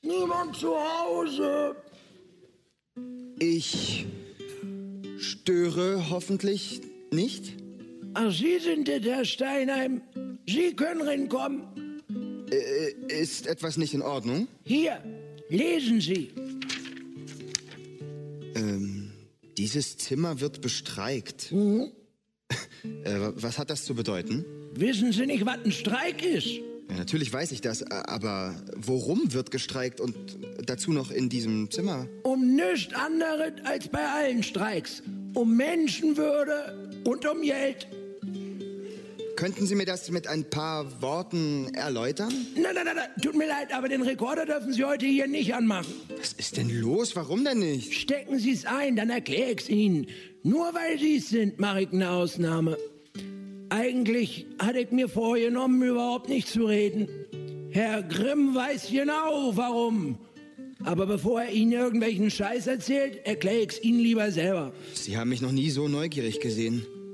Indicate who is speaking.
Speaker 1: Niemand zu Hause.
Speaker 2: Ich störe hoffentlich nicht?
Speaker 1: Ach, Sie sind es, Herr Steinheim. Sie können reinkommen.
Speaker 2: Ist etwas nicht in Ordnung?
Speaker 1: Hier, lesen Sie.
Speaker 2: Dieses Zimmer wird bestreikt. Was hat das zu bedeuten?
Speaker 1: Wissen Sie nicht, was ein Streik ist?
Speaker 2: Ja, natürlich weiß ich das, aber worum wird gestreikt und dazu noch in diesem Zimmer?
Speaker 1: Um nichts anderes als bei allen Streiks. Um Menschenwürde und um Geld.
Speaker 2: Könnten Sie mir das mit ein paar Worten erläutern?
Speaker 1: Nein, tut mir leid, aber den Rekorder dürfen Sie heute hier nicht anmachen.
Speaker 2: Was ist denn los? Warum denn nicht?
Speaker 1: Stecken Sie es ein, dann erkläre ich's Ihnen. Nur weil Sie es sind, mache ich eine Ausnahme. Eigentlich hatte ich mir vorgenommen, überhaupt nicht zu reden. Herr Grimm weiß genau, warum. Aber bevor er Ihnen irgendwelchen Scheiß erzählt, erkläre ich's Ihnen lieber selber.
Speaker 2: Sie haben mich noch nie so neugierig gesehen.